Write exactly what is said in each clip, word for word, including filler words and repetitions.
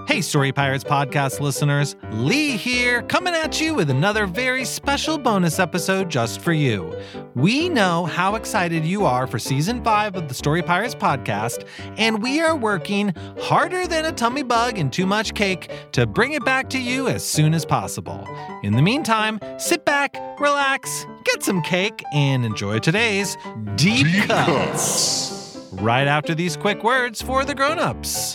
Hey, Story Pirates podcast listeners, Lee here, coming at you with another very special bonus episode just for you. We know how excited you are for season five of the Story Pirates podcast, and we are working harder than a tummy bug and too much cake to bring it back to you as soon as possible. In the meantime, sit back, relax, get some cake, and enjoy today's Deep, Deep Cuts. Cuts. Right after these quick words for the grown-ups.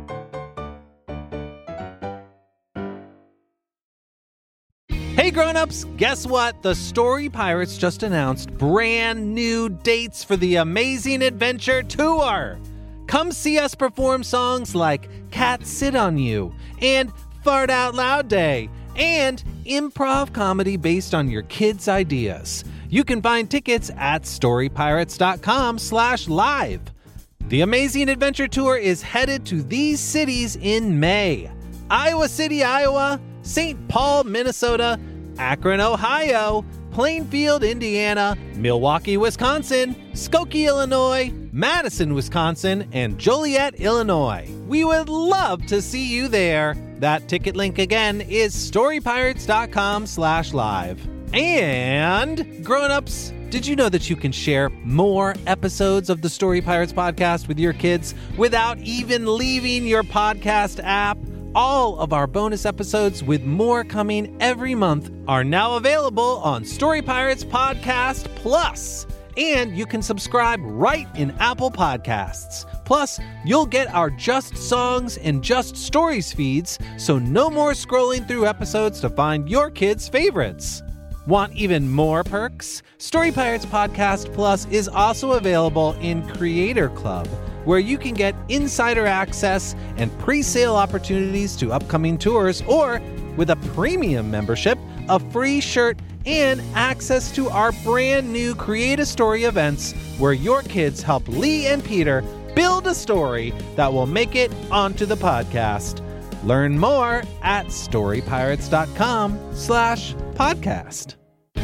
Hey grown-ups, guess what? The Story Pirates just announced brand new dates for the Amazing Adventure Tour. Come see us perform songs like Cats Sit on You and Fart Out Loud Day and improv comedy based on your kids' ideas. You can find tickets at storypirates.com slash live. The Amazing Adventure Tour is headed to these cities in May: Iowa City, Iowa, Saint Paul, Minnesota, Akron, Ohio, Plainfield, Indiana, Milwaukee, Wisconsin, Skokie, Illinois, Madison, Wisconsin, and Joliet, Illinois. We would love to see you there. That ticket link again is storypirates.com slash live. And grown-ups, did you know that you can share more episodes of the Story Pirates podcast with your kids without even leaving your podcast app? All of our bonus episodes, with more coming every month, are now available on Story Pirates Podcast Plus. And you can subscribe right in Apple Podcasts. Plus, you'll get our Just Songs and Just Stories feeds, so no more scrolling through episodes to find your kids' favorites. Want even more perks? Story Pirates Podcast Plus is also available in Creator Club, where you can get insider access and pre-sale opportunities to upcoming tours, or with a premium membership, a free shirt, and access to our brand new Create a Story events, where your kids help Lee and Peter build a story that will make it onto the podcast. Learn more at storypirates.com slash podcast.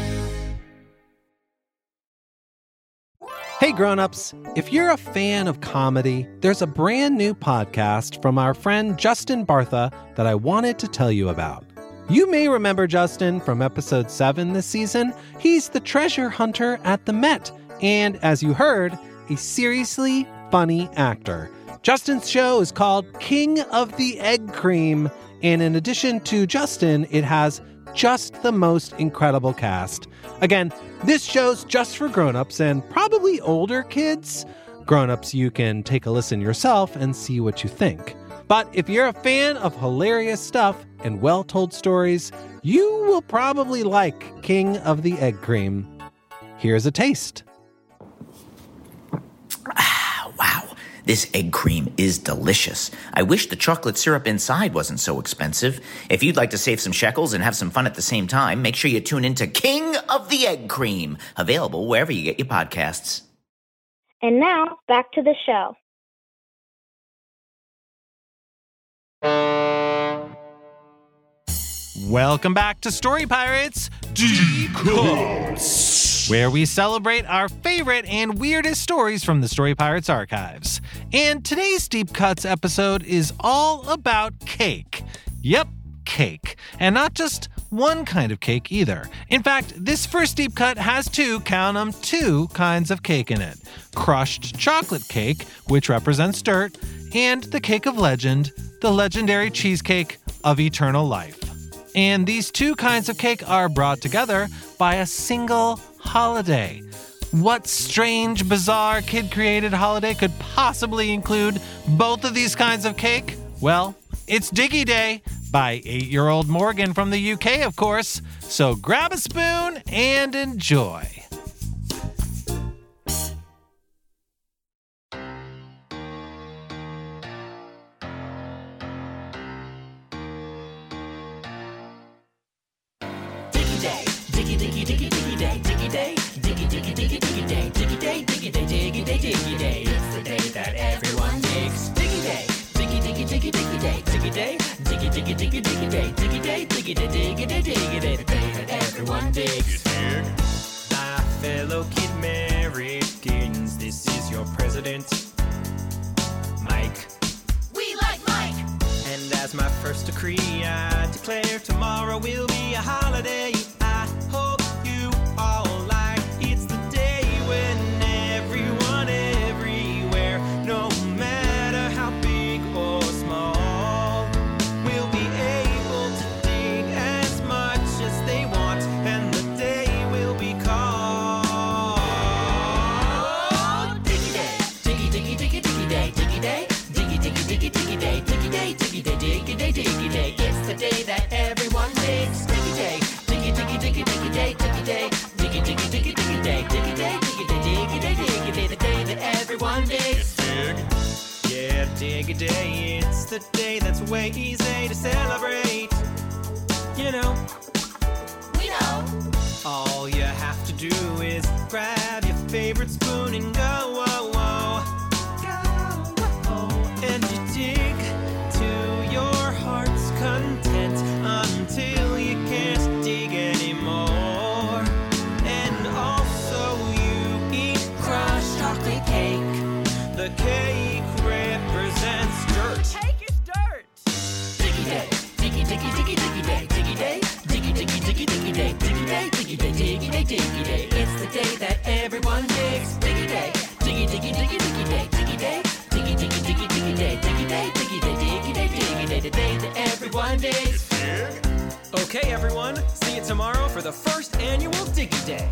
Hey grown-ups, if you're a fan of comedy, there's a brand new podcast from our friend Justin Bartha that I wanted to tell you about. You may remember Justin from episode seven this season. He's the treasure hunter at the Met, and as you heard, a seriously funny actor. Justin's show is called King of the Egg Cream, and in addition to Justin, it has just the most incredible cast. Again, this show's just for grown-ups and probably older kids. Grown-ups, you can take a listen yourself and see what you think. But if you're a fan of hilarious stuff and well-told stories, you will probably like King of the Egg Cream. Here's a taste. Ah, wow. This egg cream is delicious. I wish the chocolate syrup inside wasn't so expensive. If you'd like to save some shekels and have some fun at the same time, make sure you tune into King of the Egg Cream, available wherever you get your podcasts. And now, back to the show. Welcome back to Story Pirates Deep Cuts, where we celebrate our favorite and weirdest stories from the Story Pirates archives. And today's Deep Cuts episode is all about cake. Yep, cake. And not just one kind of cake either. In fact, this first Deep Cut has two, count them, two kinds of cake in it. Crushed chocolate cake, which represents dirt, and the cake of legend, the legendary cheesecake of eternal life. And these two kinds of cake are brought together by a single holiday. What strange, bizarre, kid-created holiday could possibly include both of these kinds of cake? Well, it's Diggy Day by eight-year-old Morgan from the U K, of course. So grab a spoon and enjoy. Diggy, diggy, diggy, diggy day, diggy day, diggy, diggy, diggy, diggy day, diggy day, diggy day, diggy day, diggy day. It's the day that everyone digs. Diggy day, diggy, diggy, diggy, diggy day, diggy day, diggy, diggy, diggy, diggy day, diggy day, diggy day, diggy day, diggy day. The day that everyone digs. My fellow kid Americans, this is your president, Mike. We like Mike. And as my first decree, I declare tomorrow will be a holiday. I hope you all like. It's the day when everyone everywhere, no matter how big or small, will be able to dig as much as they want, and the day will be called Diggy Day. Diggy, diggy, diggy, diggy day, diggy day. Diggy, diggy, diggy, diggy day, diggy day, diggy day, diggy day, diggy day. It's the day that everyone digs. Diggy day. Diggy, diggy, diggy, diggy day, diggy day. Diggy, diggy, diggy, diggy day, diggy day, diggy day, diggy day, diggy day. The day that everyone digs. Dig. Yeah, diggy day. It's the day that's way easy to celebrate. You know. We know. All you have to do is grab your favorite spoon and go, whoa, whoa. Go, whoa. And you dig to your heart's content until you can't dig anymore. And also you eat crushed chocolate cake. The cake represents dirt. Cake is dirt. Diggy day. Diggy, diggy, diggy, diggy day. Diggy day. Diggy, diggy, diggy, diggy day. Diggy day. Diggy day. Diggy day. Diggy day. It's the day that everyone digs. Diggy day. Diggy, diggy, diggy, diggy day. Diggy day. Diggy, diggy, diggy, diggy day. Diggy day. Diggy day. Diggy day. Diggy day. The day that everyone digs. Okay, everyone. See you tomorrow for the first annual Diggy Day.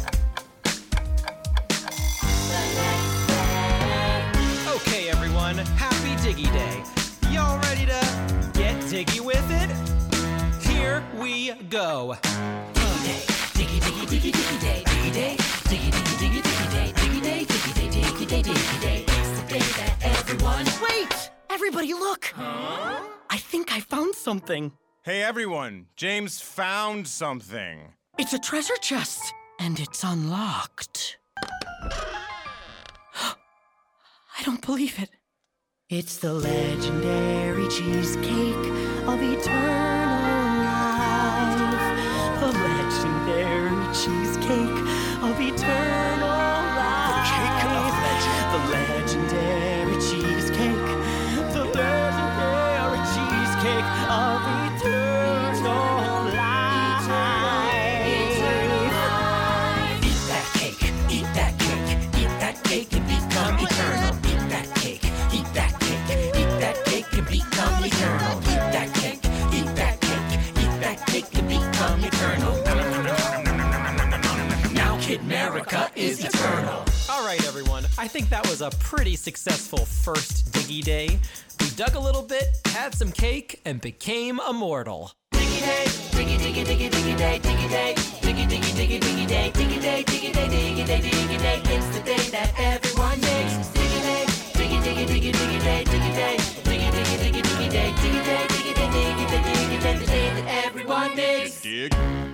Okay, everyone. Happy Diggy Day. Y'all ready to get diggy with it? Here we go. Diggy Day. Diggy, diggy, diggy, diggy day. Diggy Day. Diggy, diggy, diggy, diggy day. Diggy Day. Diggy Day. Diggy Day. Diggy Day. It's the day that everyone... Wait! Everybody look! Huh? I think I found something. Hey, everyone. James found something. It's a treasure chest, and it's unlocked. I don't believe it. It's the legendary cheesecake of eternal life. The legendary cheesecake of eternal life. The cake of legend. The legendary cheesecake. The legendary cheesecake of eternal life. Eat that cake, eat that cake, eat that cake and become eternal. Eat that cake, eat that cake, eat that cake and become eternal. Eat that cake, eat that cake, eat that cake and become eternal. Now Kid America is eternal. All right, everyone. I think that was a pretty successful first Diggy Day. We dug a little bit, had some cake, and became immortal. Diggy Day, diggy, diggy, diggy, diggy day, diggy day, diggy, diggy, diggy, diggy day, diggy day, diggy day, diggy day, diggy day. It's the day that everyone digs. Diggy Day, diggy, diggy, diggy, diggy day, diggy day, diggy, diggy, diggy, diggy day, diggy day, diggy day, diggy day, diggy day. The day that everyone digs. Dig.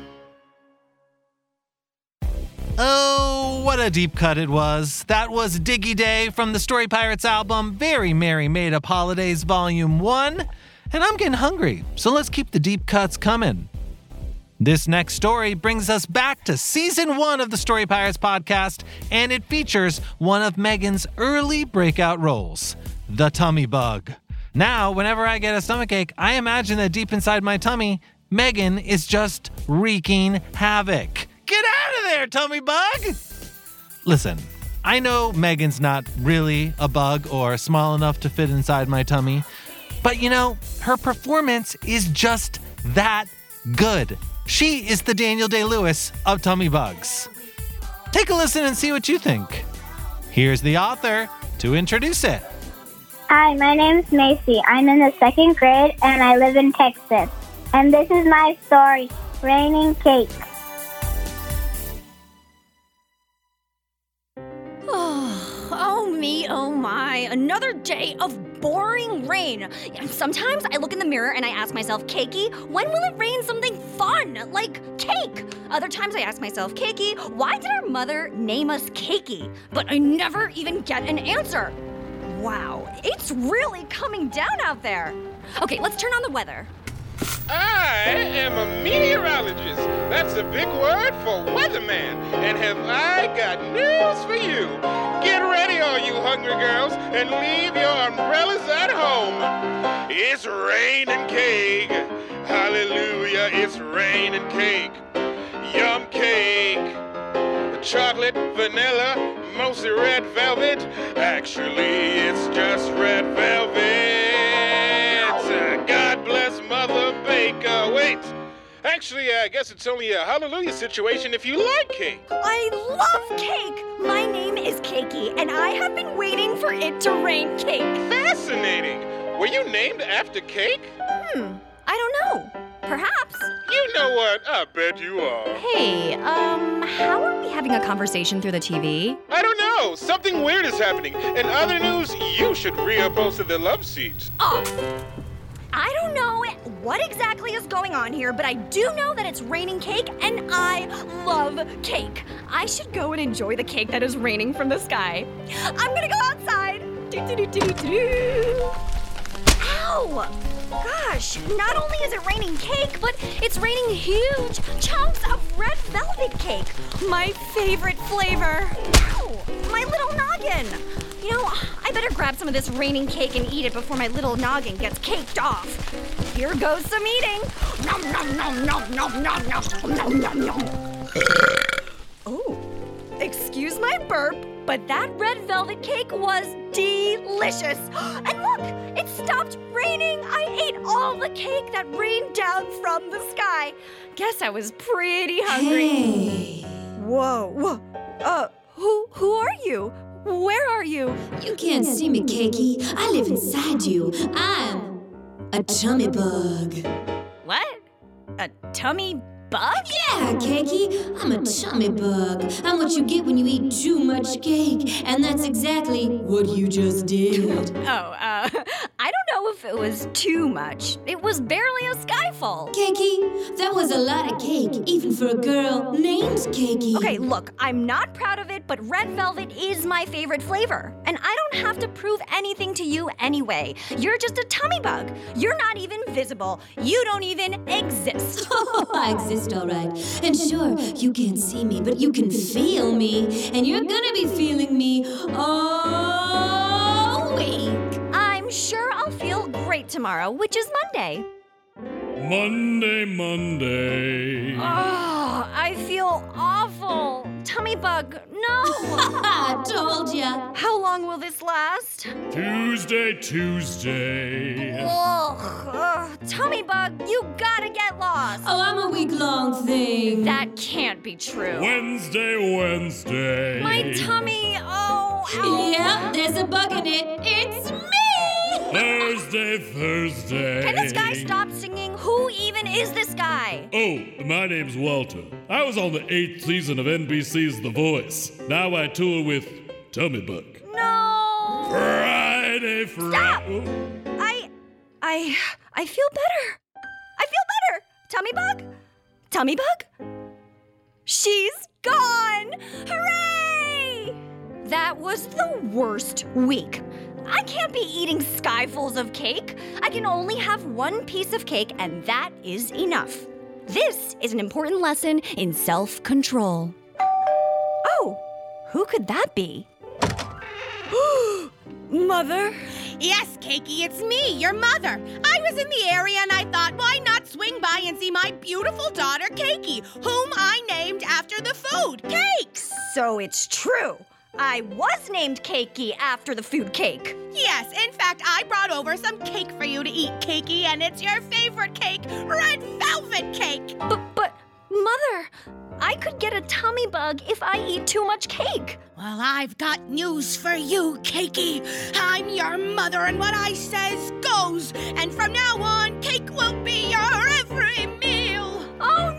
Oh, what a deep cut it was. That was Diggy Day from the Story Pirates album, Very Merry Made Up Holidays Volume one. And I'm getting hungry, so let's keep the deep cuts coming. This next story brings us back to Season one of the Story Pirates podcast, and it features one of Megan's early breakout roles, the tummy bug. Now, whenever I get a stomachache, I imagine that deep inside my tummy, Megan is just wreaking havoc. Get out of there, tummy bug! Listen, I know Megan's not really a bug or small enough to fit inside my tummy, but you know, her performance is just that good. She is the Daniel Day-Lewis of tummy bugs. Take a listen and see what you think. Here's the author to introduce it. Hi, my name's Macy. I'm in the second grade and I live in Texas. And this is my story, Raining Cake. Oh me, oh my, another day of boring rain. And sometimes I look in the mirror and I ask myself, Keiki, when will it rain something fun, like cake? Other times I ask myself, Keiki, why did our mother name us Keiki? But I never even get an answer. Wow, it's really coming down out there. Okay, let's turn on the weather. I am a meteorologist. That's a big word for weatherman. And have I got news for you. Get ready, all you hungry girls, and leave your umbrellas at home. it's raining cake. Hallelujah, it's raining cake. Yum cake. Chocolate, vanilla, mostly red velvet. Actually, it's just red velvet. Uh, God bless Mother Baker. Wait. Actually, I guess it's only a hallelujah situation if you like cake. I love cake! My name is Cakey, and I have been waiting for it to rain cake. Fascinating. Were you named after cake? Hmm, I don't know. Perhaps. You know what? I bet you are. Hey, um, how are we having a conversation through the T V? I don't know. Something weird is happening. In other news, you should reupholster the love seats. Oh, I don't know what exactly is going on here, but I do know that it's raining cake, and I love cake. I should go and enjoy the cake that is raining from the sky. I'm gonna go outside. Do-do-do-do-do-do. Ow! Gosh, not only is it raining cake, but it's raining huge chunks of red velvet cake. My favorite flavor. Ow! My little noggin. You know, I better grab some of this raining cake and eat it before my little noggin gets caked off. Here goes some eating. Nom nom nom nom nom nom nom nom nom nom. Oh, excuse my burp, but that red velvet cake was delicious. And look, it stopped raining. I ate all the cake that rained down from the sky. Guess I was pretty hungry. Hey. Whoa, whoa. Uh, who who are you? Where are you? You can't see me, Cakey. I live inside you. I'm a tummy bug. What? A tummy bug? Yeah, Cakey. I'm a tummy bug. I'm what you get when you eat too much cake. And that's exactly what you just did. Oh, uh, I don't know if it was too much. It was barely a skyfall. Cakey, that was a lot of cake, even for a girl named Cakey. Okay, look, I'm not proud of it, but red velvet is my favorite flavor. And I don't have to prove anything to you anyway. You're just a tummy bug. You're not even visible. You don't even exist. Oh, I exist, all right. And sure, you can't see me, but you can feel me. And you're gonna be feeling me all week. I'm sure I'll feel great tomorrow, which is Monday. Monday, Monday. Oh, I feel awful. Tummy bug, no. I told ya. How long will this last? Tuesday, Tuesday. Ugh, ugh, tummy bug, you gotta get lost. Oh, I'm a week-long thing. That can't be true. Wednesday, Wednesday. My tummy, oh, ow. Yep, there's a bug in it. It's me. Thursday, Thursday. Can this guy stop singing? Who even is this guy? Oh, my name's Walter. I was on the eighth season of N B C's The Voice. Now I tour with Tummy Bug. No. Friday, Friday. Stop. I, I, I feel better. I feel better. Tummy bug? Tummy bug? She's gone. Hooray! That was the worst week. I can't be eating skyfuls of cake. I can only have one piece of cake, and that is enough. This is an important lesson in self-control. Oh, who could that be? Mother? Yes, Cakey, it's me, your mother. I was in the area and I thought, why not swing by and see my beautiful daughter, Cakey, whom I named after the food, cake. So it's true. I was named Cakey after the food cake. Yes, in fact, I brought over some cake for you to eat, Cakey, and it's your favorite cake, red velvet cake. But, but, Mother, I could get a tummy bug if I eat too much cake. Well, I've got news for you, Cakey. I'm your mother, and what I says goes. And from now on, cake will be your every meal. Oh,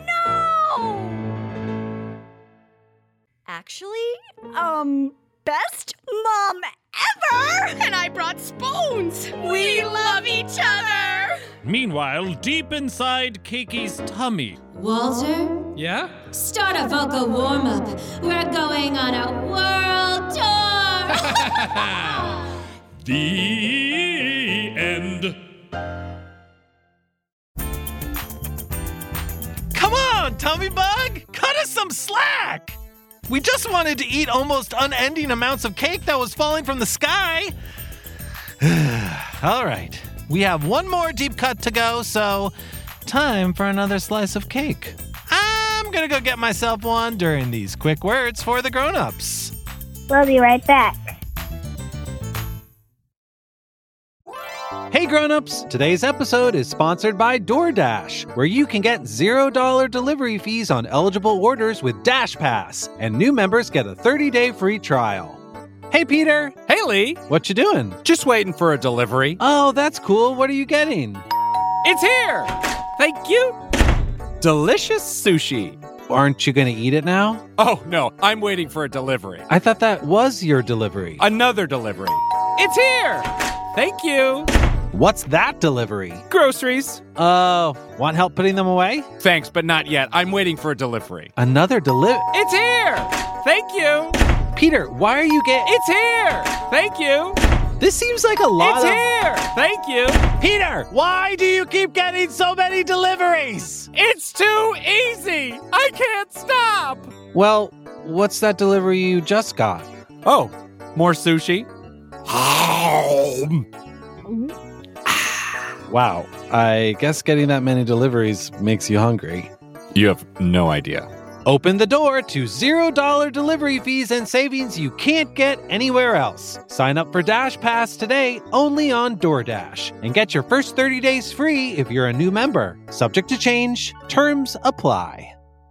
no! Actually, um, best mom ever! And I brought spoons. We love each other. Meanwhile, deep inside Cakey's tummy. Walter? Yeah? Start a vocal warm-up. We're going on a world tour! The end. Come on, Tummy Bug! Cut us some slack! We just wanted to eat almost unending amounts of cake that was falling from the sky. All right, we have one more deep cut to go, so time for another slice of cake. I'm gonna go get myself one during these quick words for the grown-ups. We'll be right back. Hey grown-ups, today's episode is sponsored by DoorDash, where you can get zero dollars delivery fees on eligible orders with Dash Pass, and new members get a thirty-day free trial. Hey Peter. Hey Lee. What you doing? Just waiting for a delivery. Oh, that's cool. What are you getting? It's here! Thank you. Delicious sushi. Aren't you gonna eat it now? Oh, no, I'm waiting for a delivery. I thought that was your delivery. Another delivery. It's here! Thank you. What's that delivery? Groceries. Oh, uh, want help putting them away? Thanks, but not yet. I'm waiting for a delivery. Another delivery? It's here! Thank you. Peter, why are you getting... It's here! Thank you. This seems like a lot it's of... It's here! Thank you. Peter, why do you keep getting so many deliveries? It's too easy! I can't stop! Well, what's that delivery you just got? Oh, more sushi? Wow, I guess getting that many deliveries makes you hungry. You have no idea. Open the door to zero dollars delivery fees and savings you can't get anywhere else. Sign up for Dash Pass today only on DoorDash and get your first thirty days free if you're a new member. Subject to change. Terms apply.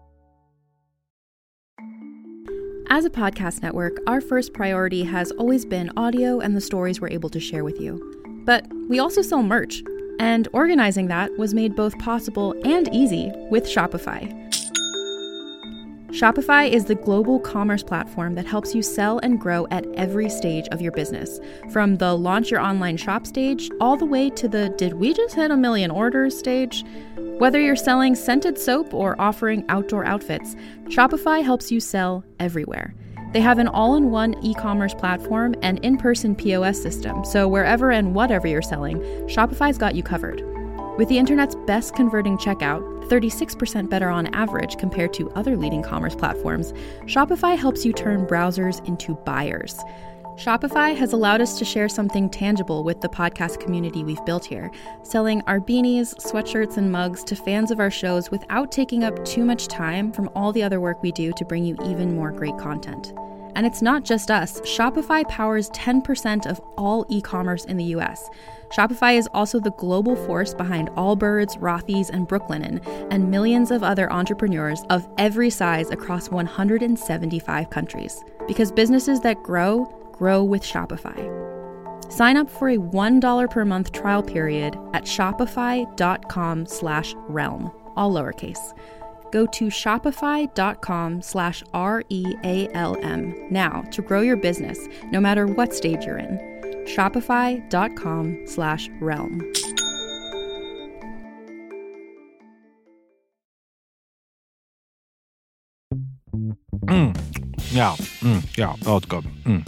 As a podcast network, our first priority has always been audio and the stories we're able to share with you. But we also sell merch, and organizing that was made both possible and easy with Shopify. Shopify is the global commerce platform that helps you sell and grow at every stage of your business, from the launch your online shop stage all the way to the did we just hit a million orders stage. Whether you're selling scented soap or offering outdoor outfits, Shopify helps you sell everywhere. They have an all-in-one e-commerce platform and in-person P O S system, so wherever and whatever you're selling, Shopify's got you covered. With the internet's best converting checkout, thirty-six percent better on average compared to other leading commerce platforms, Shopify helps you turn browsers into buyers. Shopify has allowed us to share something tangible with the podcast community we've built here, selling our beanies, sweatshirts, and mugs to fans of our shows without taking up too much time from all the other work we do to bring you even more great content. And it's not just us. Shopify powers ten percent of all e-commerce in the U S. Shopify is also the global force behind Allbirds, Rothy's, and Brooklinen, and millions of other entrepreneurs of every size across one hundred seventy-five countries. Because businesses that grow, grow with Shopify. Sign up for a one dollar per month trial period at shopify.com slash realm, all lowercase. Go to shopify.com slash R-E-A-L-M now to grow your business, no matter what stage you're in. Shopify.com slash realm. Mm. Yeah, mm. yeah, oh, it's good.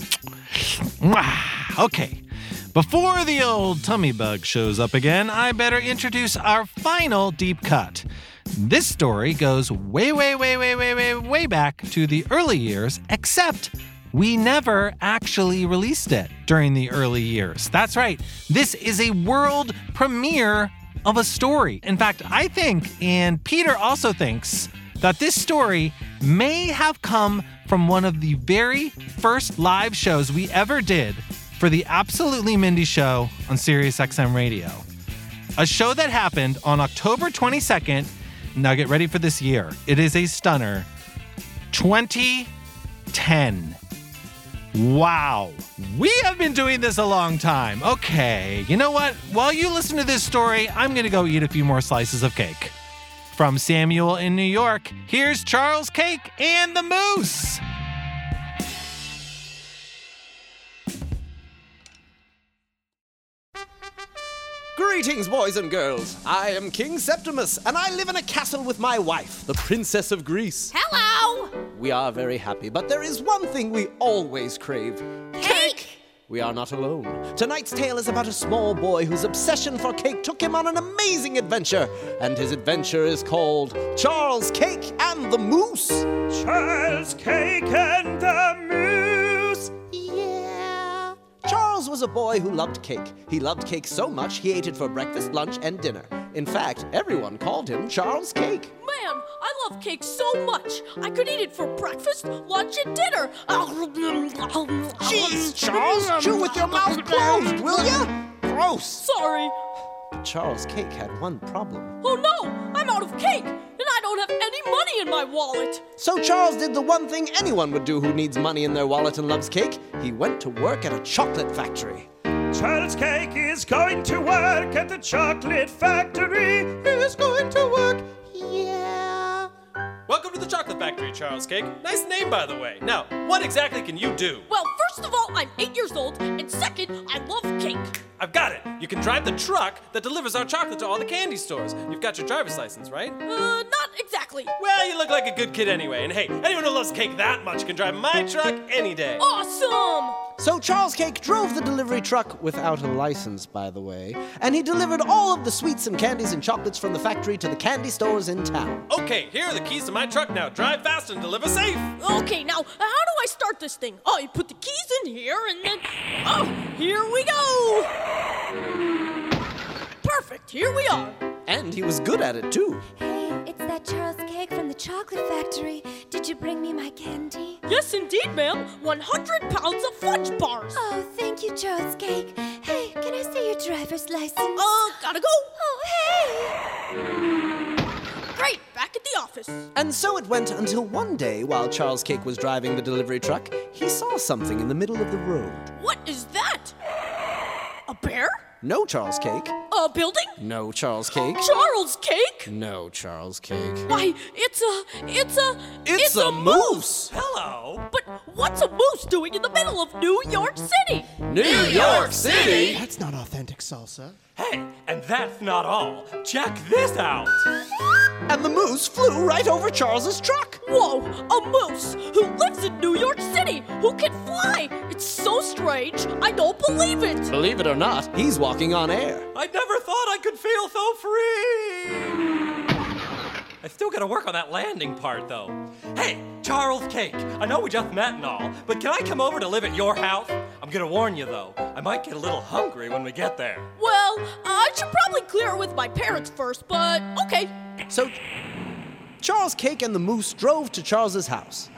Mm. Okay, before the old tummy bug shows up again, I better introduce our final deep cut. This story goes way, way, way, way, way, way, way back to the early years, except we never actually released it during the early years. That's right. This is a world premiere of a story. In fact, I think, and Peter also thinks, that this story may have come from one of the very first live shows we ever did for the Absolutely Mindy Show on Sirius X M Radio. A show that happened on October twenty-second. Now get ready for this year. It is a stunner. twenty ten. Wow. We have been doing this a long time. Okay, you know what? While you listen to this story, I'm going to go eat a few more slices of cake. From Samuel in New York, here's Charles Cake and the Moose. Greetings, boys and girls. I am King Septimus, and I live in a castle with my wife, the Princess of Greece. Hello! We are very happy, but there is one thing we always crave. Cake! We are not alone. Tonight's tale is about a small boy whose obsession for cake took him on an amazing adventure, and his adventure is called Charles Cake and the Moose. Charles Cake and the Moose! Yeah. Charles Charles was a boy who loved cake. He loved cake so much he ate it for breakfast, lunch, and dinner. In fact, everyone called him Charles Cake. Man, I love cake so much. I could eat it for breakfast, lunch, and dinner. Jeez, Charles, chew with your mouth closed, will ya? Gross. Sorry. But Charles Cake had one problem. Oh no, I'm out of cake, and I don't have any money in my wallet. So Charles did the one thing anyone would do who needs money in their wallet and loves cake. He went to work at a chocolate factory. Charles Cake is going to work at the chocolate factory. He's going to work, yeah. Welcome to the chocolate factory, Charles Cake. Nice name, by the way. Now, what exactly can you do? Well, first of all, I'm eight years old, and second, I love cake. I've got it. You can drive the truck that delivers our chocolate to all the candy stores. You've got your driver's license, right? Uh, not exactly. Well, you look like a good kid anyway. And hey, anyone who loves cake that much can drive my truck any day. Awesome! So Charles Cake drove the delivery truck, without a license, by the way, and he delivered all of the sweets and candies and chocolates from the factory to the candy stores in town. Okay, here are the keys to my truck now. Drive fast and deliver safe. Okay, now, how do I start this thing? Oh, you put the keys in here, and then... Oh, here we go! Perfect, here we are. And he was good at it, too. Hey, it's that Charles Cake from the chocolate factory. Did you bring me my candy? Yes, indeed, ma'am. one hundred pounds of fudge bars. Oh, thank you, Charles Cake. Hey, can I see your driver's license? Uh, gotta go. Oh, hey. Great, back at the office. And so it went until one day, while Charles Cake was driving the delivery truck, he saw something in the middle of the road. What is that? A bear? No, Charles Cake. A building? No, Charles Cake. Charles Cake? No, Charles Cake. Why, it's a, it's a, it's, it's a, a moose. moose. Hello. But what's a moose doing in the middle of New York City? New, New York City? That's not authentic salsa. Hey, and that's not all. Check this out. And the moose flew right over Charles's truck. Whoa, a moose who lives in New York City, who can fly. It's so strange, I don't believe it. Believe it or not, he's walking on air. I never thought I could feel so free. I still gotta work on that landing part, though. Hey, Charles Cake, I know we just met and all, but can I come over to live at your house? I'm gonna warn you, though, I might get a little hungry when we get there. Well, I should probably clear it with my parents first, but okay. So, Charles Cake and the moose drove to Charles's house.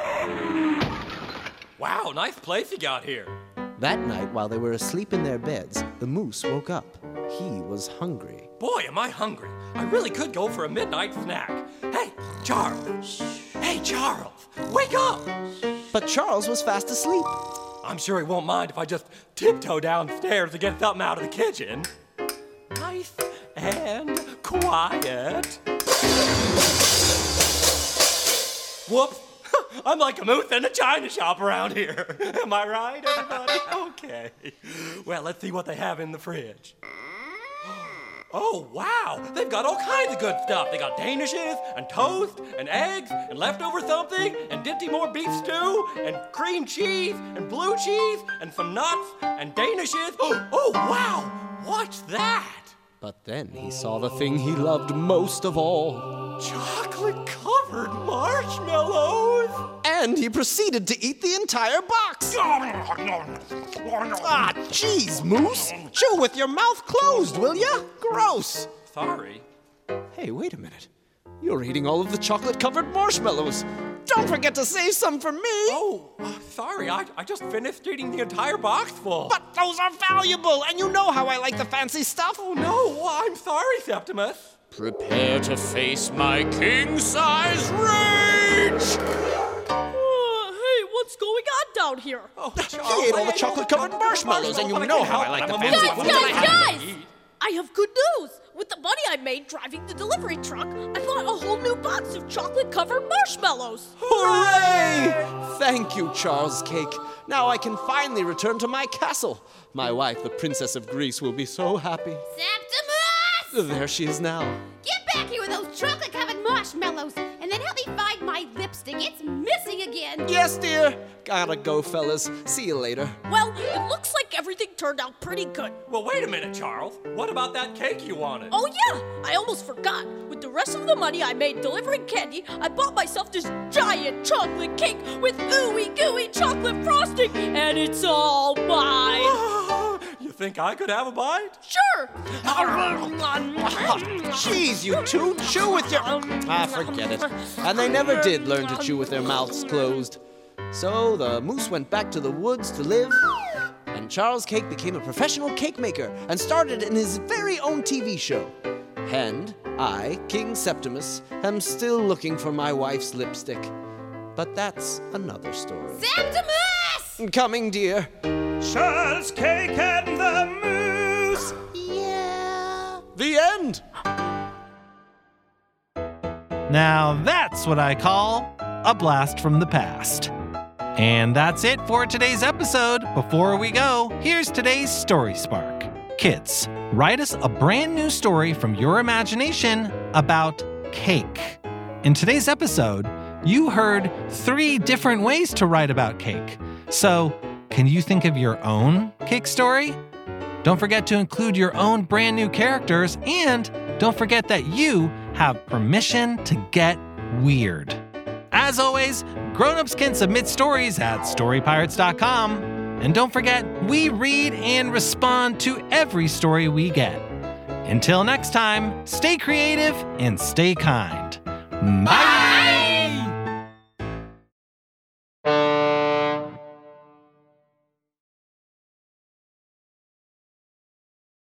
Wow, nice place you got here. That night, while they were asleep in their beds, the moose woke up. He was hungry. Boy, am I hungry. I really could go for a midnight snack. Hey, Charles. Hey, Charles, wake up. But Charles was fast asleep. I'm sure he won't mind if I just tiptoe downstairs to get something out of the kitchen. Nice and quiet. Whoops. I'm like a moose in a china shop around here. Am I right, everybody? Okay. Well, let's see what they have in the fridge. Oh, wow. They've got all kinds of good stuff. They got danishes and toast and eggs and leftover something and Dinty Moore beef stew and cream cheese and blue cheese and some nuts and danishes. Oh, wow. What's that? But then he saw the thing he loved most of all. Chocolate-covered marshmallows! And he proceeded to eat the entire box. Ah, jeez, Moose. Chew with your mouth closed, will ya? Gross. Sorry. Hey, wait a minute. You're eating all of the chocolate-covered marshmallows. Don't forget to save some for me. Oh, uh, sorry. I, I just finished eating the entire box full. But those are valuable, and you know how I like the fancy stuff. Oh, no. I'm sorry, Septimus. Prepare to face my king-size rage! Uh, hey, what's going on down here? Oh, he ate all the chocolate-covered marshmallows, and you know how I like the fancy stuff. Guys, guys, guys! I have good news. With the money I made driving the delivery truck, I bought a whole new box of chocolate-covered marshmallows. Hooray! Thank you, Charles Cake. Now I can finally return to my castle. My wife, the Princess of Greece, will be so happy. Septimus! There she is now. Get back here with those chocolate-covered marshmallows, and then help me find my lipstick. It's missing again. Yes, dear. Gotta go, fellas. See you later. Well, it looks like everything turned out pretty good. Well, wait a minute, Charles. What about that cake you wanted? Oh, yeah. I almost forgot. With the rest of the money I made delivering candy, I bought myself this giant chocolate cake with ooey gooey chocolate frosting, and it's all mine. think I could have a bite? Sure. Jeez, you two, chew with your... Ah, forget it. And they never did learn to chew with their mouths closed. So the moose went back to the woods to live, and Charles Cake became a professional cake maker and started in his very own T V show. And I, King Septimus, am still looking for my wife's lipstick. But that's another story. Septimus! Coming, dear. Charles Cake and the Moose. Yeah. The end. Now that's what I call a blast from the past. And that's it for today's episode. Before we go, here's today's Story Spark. Kids, write us a brand new story from your imagination about cake. In today's episode, you heard three different ways to write about cake. So, can you think of your own cake story? Don't forget to include your own brand new characters, and don't forget that you have permission to get weird. As always, grown-ups can submit stories at story pirates dot com. And don't forget, we read and respond to every story we get. Until next time, stay creative and stay kind. Bye!